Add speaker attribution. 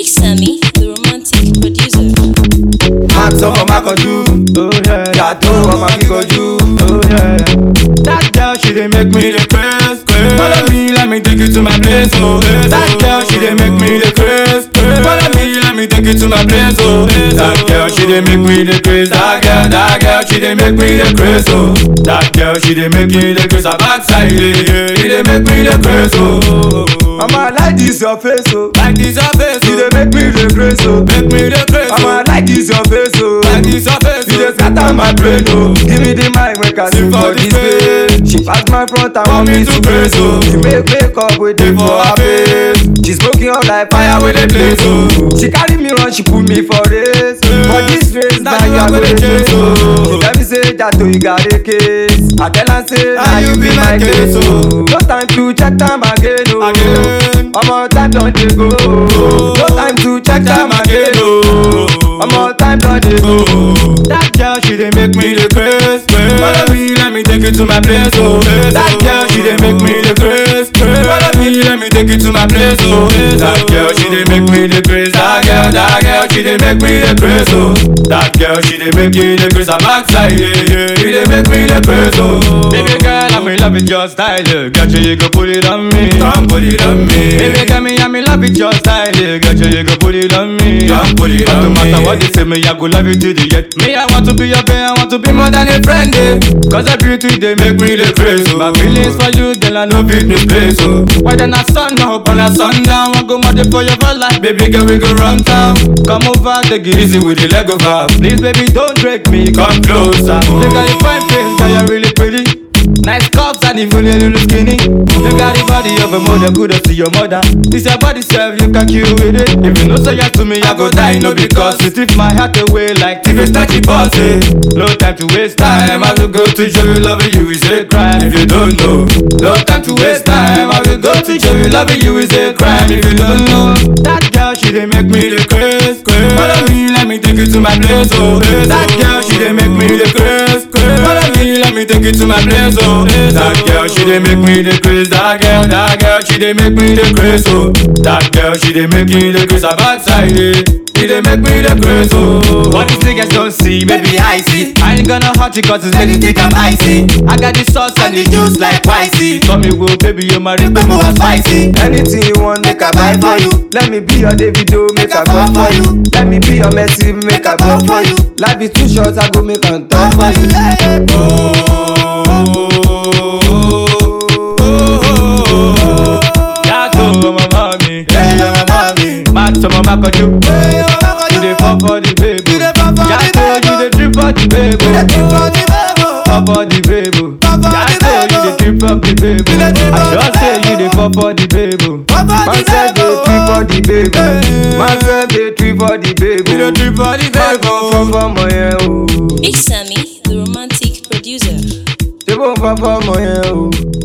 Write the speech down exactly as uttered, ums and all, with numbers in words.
Speaker 1: Big Sammy, the romantic producer.
Speaker 2: Max up on my conju, oh yeah. Yato on my kikoju, oh yeah. That girl she dey make me the craze, craze. Follow me, let me take you to my place, oh. That girl she dey make me the craze, craze. Follow me, let me take you to my place, oh. That girl she dey make me the craze, that girl, that girl she dey make me the craze, oh. That girl she dey make me the craze, her backside, yeah, she dey make me the craze, oh. I'ma like this your face, oh. Like this your face, oh. You dey make me the craze, oh. Make me the craze, oh. I'ma like this your face, oh. Like this your face, oh. You dey scatter my brain, oh. Give me the mic, make I sing for this place. She pass my front and want me to craze, oh. She make makeup with it for her face. She smoking up like fire with the blaze, oh. She carry me run, she put me for race. For this race, now you are gonna chase, oh. She tell me say that oh, you got a case. I tell her say now you be my case, oh. No time to check time again, oh. One more time don't they go. No time to check time again, oh. One more time don't they go. That girl she dey make me the craze. Follow me, let me take you to my place, oh. That girl she dey make me the craze. Follow me, let me take you to my place, oh. That girl she dey make me the craze. That girl, that girl she dey make me the craze, oh. That girl she dey make me the craze. Her backside, yeah, yeah, she dey make me the craze, oh. Baby girl, I'm in love with your style, yeah. Got you, you go put it on me. Come put it on me. Baby girl, me, I'm in love with your style, yeah. Got you, you go put it on me. Come put it on me. No matter what they say, me, I go love you till the end. Me, I want to be your babe, I want to be more than a friend, eh. Cause your beauty, they make me the craze, oh. My feelings for you, girl, I know fit this place, oh. Why then I sun up on a sundown? I go mad for your life, baby girl, we go run town. Come over, take it easy with the leg over. Please, baby, don't break me, come closer. You got a fine face, girl, you're really pretty. Nice cups and even a little skinny. You got the body of a mother, good to see your mother. This your body self, you can kill with it. If you no say yes to me, I go die, no because you tip my heart away like T V starchy bossy. No time to waste time, I will go to show you loving you is a crime if you don't know. No time to waste time, I will go to show you loving you is a crime if you don't know. That girl, she dey make me the craze, craze. Follow me, let me take you to my place, oh. That girl, she dey make me the craze, craze. Follow me, let me take you to my place, oh. That girl, she dey make me the craze. That girl, that girl, she dey make me the craze, oh. That girl, she dey make me the craze. Her backside, eh, she dey make me the craze, oh. What these niggas don't see, maybe I see. I ain't gonna hurt you cause it's many think I'm icy. I got the sauce and the juice like spicy. Tell me, well, baby, you're my rhythm more spicy. Anything you want, make I buy for you. Let me be your Davido, make I go for you. Let me be your Messi, make I go for you. Life is too short, I go make on top for you. Oh. So mama got you, you dey fall for the baby. Jato, you dey trip for the baby. Fall for the baby. Jato, you dey trip for the baby. I just say you dey fall for the baby. Man said they trip for the baby. Man said they trip for the baby. You dey trip for the baby. Fall for my oh.
Speaker 1: Big Sammy, the romantic producer.
Speaker 2: They won't fall for my oh.